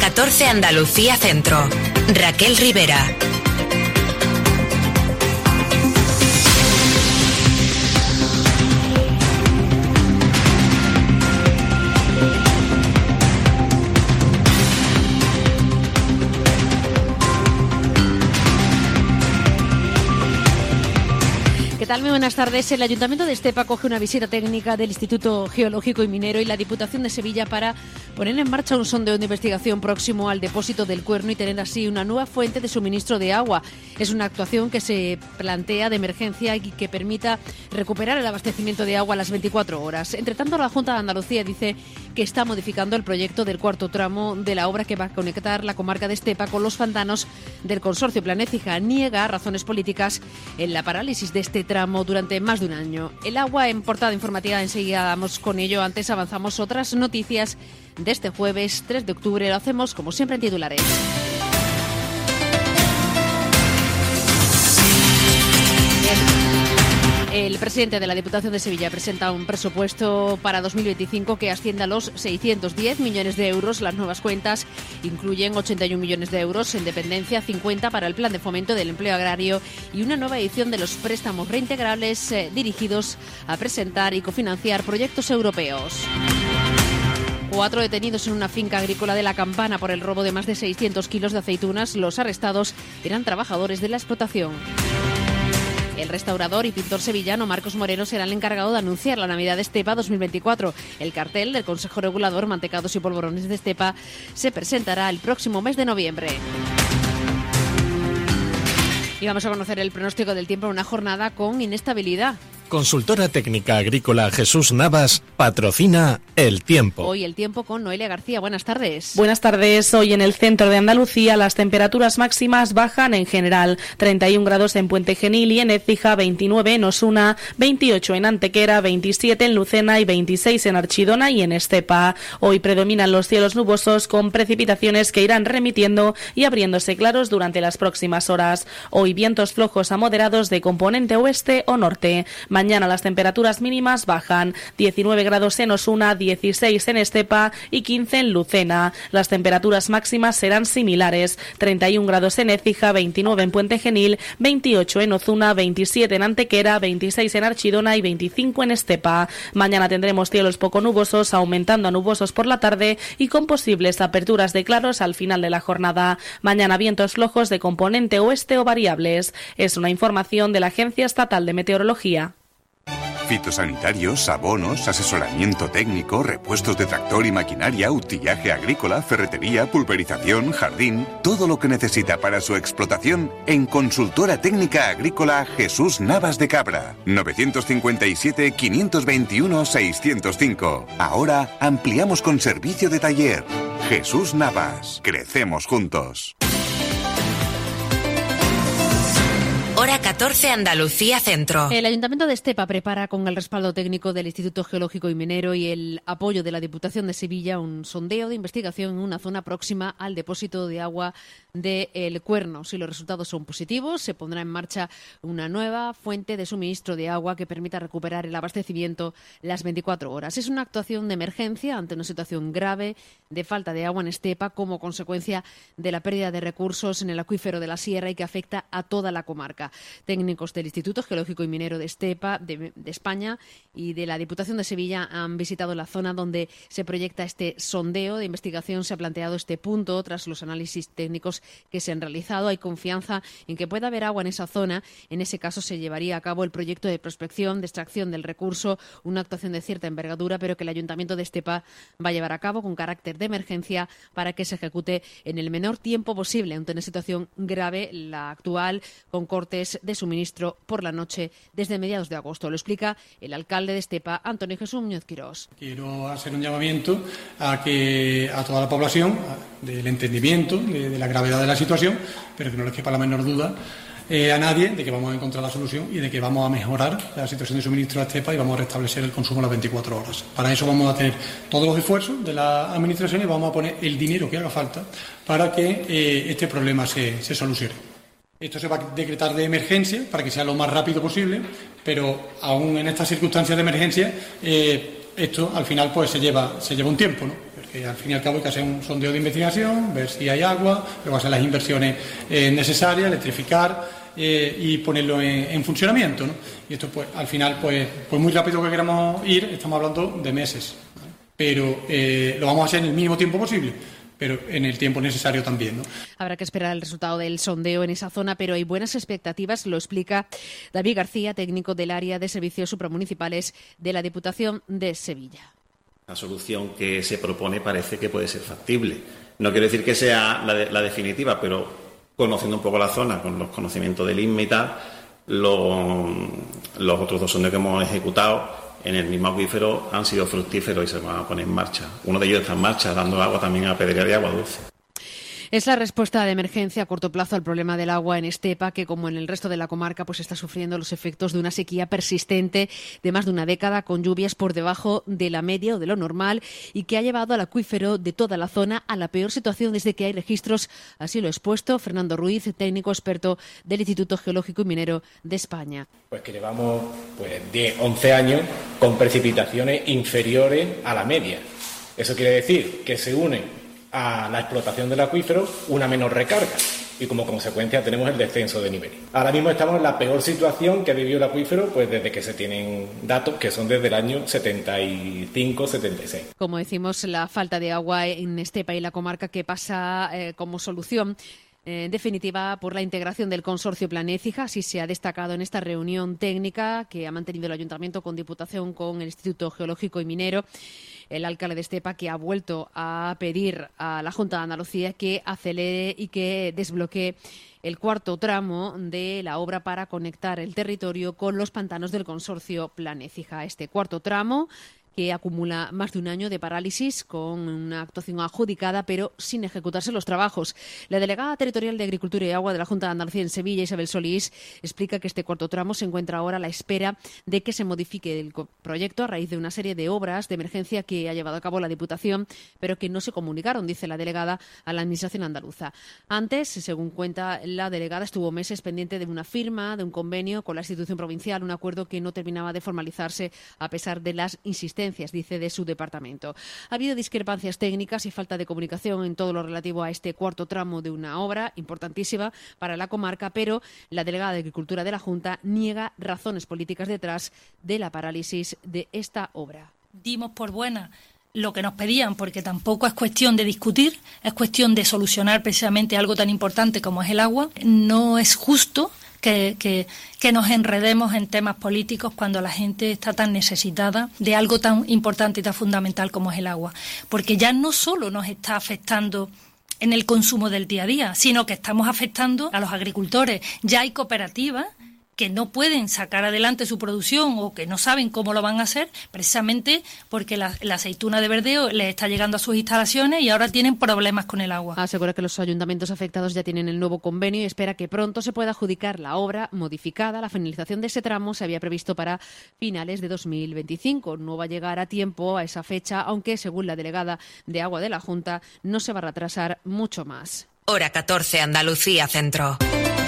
14 Andalucía Centro. Raquel Rivera. ¿Qué tal? Muy buenas tardes. El Ayuntamiento de Estepa acoge una visita técnica del Instituto Geológico y Minero y la Diputación de Sevilla para poner en marcha un sondeo de investigación próximo al depósito del Cuerno y tener así una nueva fuente de suministro de agua. Es una actuación que se plantea de emergencia y que permita recuperar el abastecimiento de agua a las 24 horas. Entre tanto, la Junta de Andalucía dice que está modificando el proyecto del cuarto tramo de la obra que va a conectar la comarca de Estepa con los pantanos del consorcio Planécija. Niega razones políticas en la parálisis de este tramo durante más de un año. El agua en portada informativa, enseguida damos con ello. Antes avanzamos otras noticias de este jueves 3 de octubre. Lo hacemos como siempre en titulares. El presidente de la Diputación de Sevilla presenta un presupuesto para 2025 que asciende a los 610 millones de euros. Las nuevas cuentas incluyen 81 millones de euros en dependencia, 50 para el Plan de Fomento del Empleo Agrario y una nueva edición de los préstamos reintegrables dirigidos a presentar y cofinanciar proyectos europeos. 4 detenidos en una finca agrícola de La Campana por el robo de más de 600 kilos de aceitunas. Los arrestados eran trabajadores de la explotación. El restaurador y pintor sevillano Marcos Moreno será el encargado de anunciar la Navidad de Estepa 2024. El cartel del Consejo Regulador Mantecados y Polvorones de Estepa se presentará el próximo mes de noviembre. Y vamos a conocer el pronóstico del tiempo en una jornada con inestabilidad. Consultora técnica agrícola Jesús Navas patrocina el tiempo. Hoy el tiempo con Noelia García. Buenas tardes. Buenas tardes. Hoy en el centro de Andalucía las temperaturas máximas bajan en general. 31 grados en Puente Genil y en Écija, 29 en Osuna, 28 en Antequera, 27 en Lucena y 26 en Archidona y en Estepa. Hoy predominan los cielos nubosos con precipitaciones que irán remitiendo y abriéndose claros durante las próximas horas. Hoy vientos flojos a moderados de componente oeste o norte. Mañana las temperaturas mínimas bajan, 19 grados en Osuna, 16 en Estepa y 15 en Lucena. Las temperaturas máximas serán similares, 31 grados en Écija, 29 en Puente Genil, 28 en Ozuna, 27 en Antequera, 26 en Archidona y 25 en Estepa. Mañana tendremos cielos poco nubosos, aumentando a nubosos por la tarde y con posibles aperturas de claros al final de la jornada. Mañana vientos flojos de componente oeste o variables. Es una información de la Agencia Estatal de Meteorología. Fitosanitarios, abonos, asesoramiento técnico, repuestos de tractor y maquinaria, utillaje agrícola, ferretería, pulverización, jardín, todo lo que necesita para su explotación en Consultora Técnica Agrícola Jesús Navas de Cabra. 957-521-605. Ahora ampliamos con servicio de taller. Jesús Navas. Crecemos juntos. Hora 14 Andalucía Centro. El Ayuntamiento de Estepa prepara, con el respaldo técnico del Instituto Geológico y Minero y el apoyo de la Diputación de Sevilla, un sondeo de investigación en una zona próxima al depósito de agua de El Cuerno. Si los resultados son positivos, se pondrá en marcha una nueva fuente de suministro de agua que permita recuperar el abastecimiento las 24 horas. Es una actuación de emergencia ante una situación grave de falta de agua en Estepa como consecuencia de la pérdida de recursos en el acuífero de la Sierra y que afecta a toda la comarca. Técnicos del Instituto Geológico y Minero de Estepa, de España, y de la Diputación de Sevilla han visitado la zona donde se proyecta este sondeo de investigación. Se ha planteado este punto tras los análisis técnicos que se han realizado. Hay confianza en que pueda haber agua en esa zona. En ese caso se llevaría a cabo el proyecto de prospección, de extracción del recurso, una actuación de cierta envergadura, pero que el Ayuntamiento de Estepa va a llevar a cabo con carácter de emergencia para que se ejecute en el menor tiempo posible ante una situación grave, la actual, con cortes de suministro por la noche desde mediados de agosto. Lo explica el alcalde de Estepa, Antonio Jesús Muñoz Quirós. Quiero hacer un llamamiento a toda la población del entendimiento de la gravedad de la situación, pero que no les quepa la menor duda a nadie de que vamos a encontrar la solución y de que vamos a mejorar la situación de suministro de Estepa y vamos a restablecer el consumo a las 24 horas. Para eso vamos a hacer todos los esfuerzos de la administración y vamos a poner el dinero que haga falta para que este problema se solucione. Esto se va a decretar de emergencia para que sea lo más rápido posible, pero aún en estas circunstancias de emergencia esto al final pues se lleva un tiempo, ¿no? Porque porque al fin y al cabo hay que hacer un sondeo de investigación, ver si hay agua, luego hacer las inversiones necesarias, electrificar y ponerlo en funcionamiento, ¿no? Y esto, pues, al final, pues muy rápido que queramos ir, estamos hablando de meses, ¿vale? Pero lo vamos a hacer en el mínimo tiempo posible, pero en el tiempo necesario también, ¿no? Habrá que esperar el resultado del sondeo en esa zona, pero hay buenas expectativas, lo explica David García, técnico del área de servicios supramunicipales de la Diputación de Sevilla. La solución que se propone parece que puede ser factible. No quiero decir que sea la definitiva, pero conociendo un poco la zona, con los conocimientos del INME y tal, los otros 2 sondeos que hemos ejecutado en el mismo acuífero han sido fructíferos y se van a poner en marcha. Uno de ellos está en marcha, dando agua también a Pedrería de Agua Dulce. Es la respuesta de emergencia a corto plazo al problema del agua en Estepa, que como en el resto de la comarca pues está sufriendo los efectos de una sequía persistente de más de una década, con lluvias por debajo de la media o de lo normal, y que ha llevado al acuífero de toda la zona a la peor situación desde que hay registros. Así lo ha expuesto Fernando Ruiz, técnico experto del Instituto Geológico y Minero de España. Pues que llevamos 10, 11 años con precipitaciones inferiores a la media. Eso quiere decir que se une a la explotación del acuífero una menor recarga y como consecuencia tenemos el descenso de nivel. Ahora mismo estamos en la peor situación que ha vivido el acuífero pues desde que se tienen datos, que son desde el año 75-76. Como decimos, la falta de agua en Estepa y la comarca, que pasa como solución en definitiva por la integración del consorcio Plan Écija. Así se ha destacado en esta reunión técnica que ha mantenido el Ayuntamiento con Diputación, con el Instituto Geológico y Minero. El alcalde de Estepa, que ha vuelto a pedir a la Junta de Andalucía que acelere y que desbloquee el 4º tramo de la obra para conectar el territorio con los pantanos del consorcio Plan Écija. Este 4º tramo, que acumula más de un año de parálisis, con una actuación adjudicada pero sin ejecutarse los trabajos. La delegada territorial de Agricultura y Agua de la Junta de Andalucía en Sevilla, Isabel Solís, explica que este 4º tramo se encuentra ahora a la espera de que se modifique el proyecto a raíz de una serie de obras de emergencia que ha llevado a cabo la Diputación, pero que no se comunicaron, dice la delegada, a la Administración andaluza. Antes, según cuenta la delegada, estuvo meses pendiente de una firma, de un convenio con la institución provincial, un acuerdo que no terminaba de formalizarse a pesar de las insistencias, dice, de su departamento. Ha habido discrepancias técnicas y falta de comunicación en todo lo relativo a este 4º tramo de una obra importantísima para la comarca, pero la delegada de Agricultura de la Junta niega razones políticas detrás de la parálisis de esta obra. Dimos por buena lo que nos pedían, porque tampoco es cuestión de discutir, es cuestión de solucionar precisamente algo tan importante como es el agua. No es justo que nos enredemos en temas políticos cuando la gente está tan necesitada de algo tan importante y tan fundamental como es el agua. Porque ya no solo nos está afectando en el consumo del día a día, sino que estamos afectando a los agricultores. Ya hay cooperativas que no pueden sacar adelante su producción o que no saben cómo lo van a hacer, precisamente porque la aceituna de verdeo les está llegando a sus instalaciones y ahora tienen problemas con el agua. Asegura que los ayuntamientos afectados ya tienen el nuevo convenio y espera que pronto se pueda adjudicar la obra modificada. La finalización de ese tramo se había previsto para finales de 2025. No va a llegar a tiempo a esa fecha, aunque según la delegada de Agua de la Junta no se va a retrasar mucho más. Hora 14, Andalucía Centro.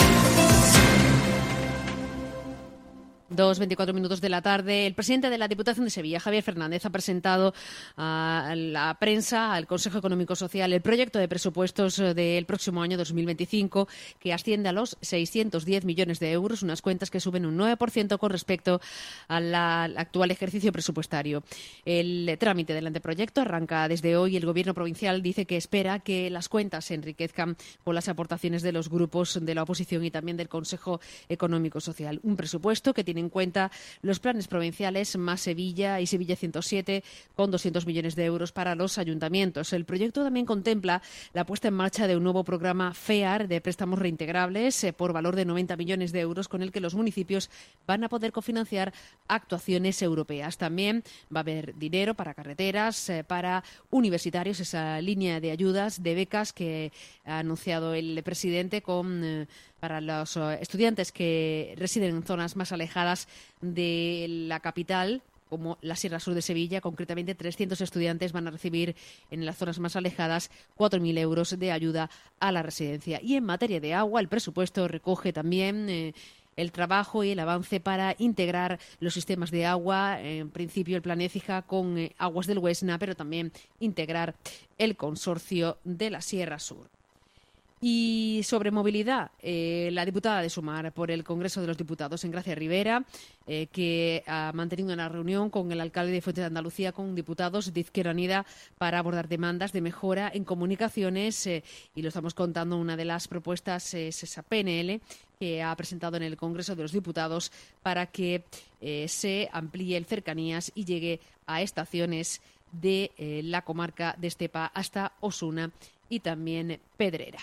2:24 minutos de la tarde. El presidente de la Diputación de Sevilla, Javier Fernández, ha presentado a la prensa, al Consejo Económico Social, el proyecto de presupuestos del próximo año 2025, que asciende a los 610 millones de euros, unas cuentas que suben un 9% con respecto al actual ejercicio presupuestario. El trámite del anteproyecto arranca desde hoy. El Gobierno provincial dice que espera que las cuentas se enriquezcan con las aportaciones de los grupos de la oposición y también del Consejo Económico Social. Un presupuesto que tiene en cuenta los planes provinciales más Sevilla y Sevilla 107, con 200 millones de euros para los ayuntamientos. El proyecto también contempla la puesta en marcha de un nuevo programa FEAR de préstamos reintegrables por valor de 90 millones de euros, con el que los municipios van a poder cofinanciar actuaciones europeas. También va a haber dinero para carreteras, para universitarios, esa línea de ayudas, de becas que ha anunciado el presidente para los estudiantes que residen en zonas más alejadas de la capital, como la Sierra Sur de Sevilla. Concretamente, 300 estudiantes van a recibir en las zonas más alejadas 4.000 euros de ayuda a la residencia. Y en materia de agua, el presupuesto recoge también el trabajo y el avance para integrar los sistemas de agua, en principio el plan Écija con Aguas del Huesna, pero también integrar el consorcio de la Sierra Sur. Y sobre movilidad, la diputada de Sumar por el Congreso de los Diputados, Engracia Rivera, que ha mantenido una reunión con el alcalde de Fuente de Andalucía, con diputados de Izquierda Unida, para abordar demandas de mejora en comunicaciones, y lo estamos contando, una de las propuestas es esa PNL que ha presentado en el Congreso de los Diputados para que se amplíe el cercanías y llegue a estaciones de la comarca de Estepa hasta Osuna y también Pedrera.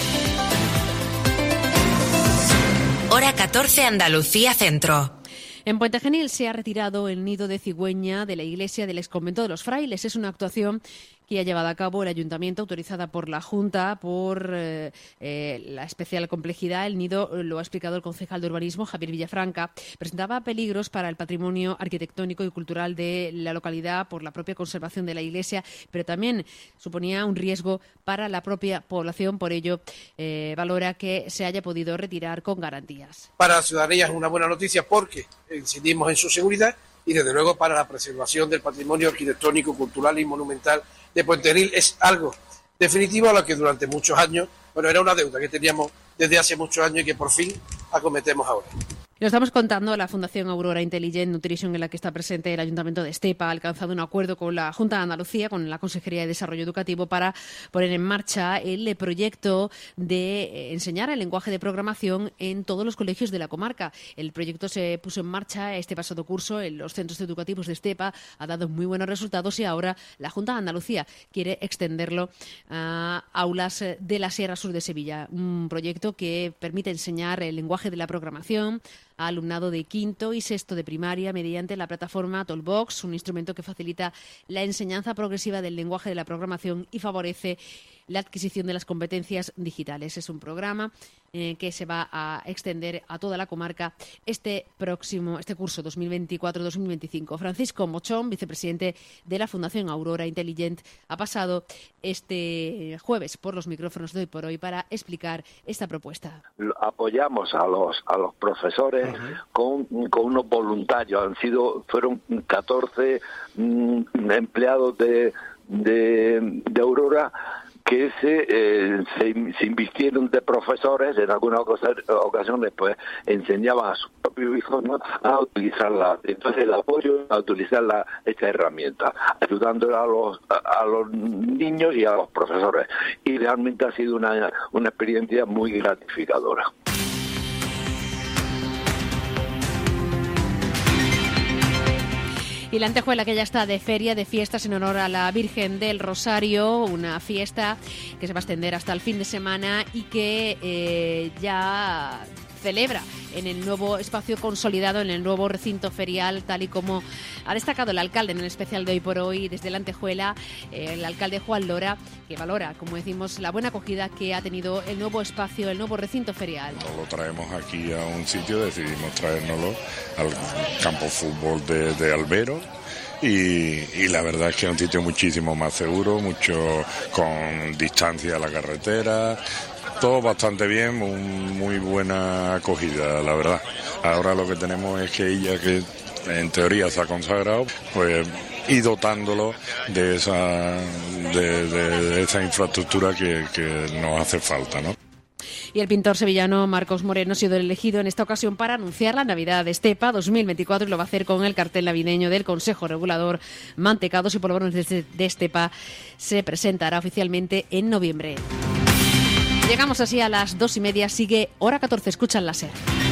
Hora 14, Andalucía Centro. En Puente Genil se ha retirado el nido de cigüeña de la iglesia del exconvento de los Frailes. Es una actuación que ha llevado a cabo el Ayuntamiento, autorizada por la Junta por la especial complejidad. El nido, lo ha explicado el concejal de Urbanismo, Javier Villafranca, presentaba peligros para el patrimonio arquitectónico y cultural de la localidad por la propia conservación de la iglesia, pero también suponía un riesgo para la propia población. Por ello, valora que se haya podido retirar con garantías. Para la ciudadanía es una buena noticia porque incidimos en su seguridad y, desde luego, para la preservación del patrimonio arquitectónico, cultural y monumental de Puente Genil es algo definitivo a lo que durante muchos años, era una deuda que teníamos desde hace muchos años y que por fin acometemos ahora. Lo estamos contando, la Fundación Aurora Intelligent Nutrition, en la que está presente el Ayuntamiento de Estepa, ha alcanzado un acuerdo con la Junta de Andalucía, con la Consejería de Desarrollo Educativo, para poner en marcha el proyecto de enseñar el lenguaje de programación en todos los colegios de la comarca. El proyecto se puso en marcha este pasado curso en los centros educativos de Estepa, ha dado muy buenos resultados y ahora la Junta de Andalucía quiere extenderlo a aulas de la Sierra Sur de Sevilla. Un proyecto que permite enseñar el lenguaje de la programación a alumnado de quinto y sexto de primaria mediante la plataforma Toolbox, un instrumento que facilita la enseñanza progresiva del lenguaje de la programación y favorece la adquisición de las competencias digitales. Es un programa que se va a extender a toda la comarca este curso 2024-2025. Francisco Mochón, vicepresidente de la Fundación Aurora Intelligent, ha pasado este jueves por los micrófonos de Hoy por Hoy para explicar esta propuesta. Apoyamos a los profesores con unos voluntarios. Fueron 14 empleados de Aurora que se invistieron de profesores. En algunas ocasiones pues enseñaban a sus propios hijos, ¿no?, a utilizarla. Entonces el apoyo a utilizar esta herramienta, ayudando a los niños y a los profesores. Y realmente ha sido una experiencia muy gratificadora. Y la Antejuela, que ya está de feria, de fiestas en honor a la Virgen del Rosario, una fiesta que se va a extender hasta el fin de semana y que ya celebra en el nuevo espacio consolidado, en el nuevo recinto ferial, tal y como ha destacado el alcalde en el especial de Hoy por Hoy desde la Antejuela, el alcalde Juan Lora, que valora, como decimos, la buena acogida que ha tenido el nuevo espacio, el nuevo recinto ferial. No lo traemos aquí a un sitio, decidimos traérnoslo al campo fútbol de Albero. Y la verdad es que es un sitio muchísimo más seguro, mucho con distancia a la carretera, todo bastante bien, muy buena acogida, la verdad. Ahora lo que tenemos es que ella, que en teoría se ha consagrado, pues y dotándolo de esa infraestructura que nos hace falta, ¿no? Y el pintor sevillano Marcos Moreno ha sido elegido en esta ocasión para anunciar la Navidad de Estepa 2024 y lo va a hacer con el cartel navideño del Consejo Regulador. Mantecados y polvorones de Estepa se presentará oficialmente en noviembre. Llegamos así a las 2:30. Sigue Hora 14. Escuchan la SER.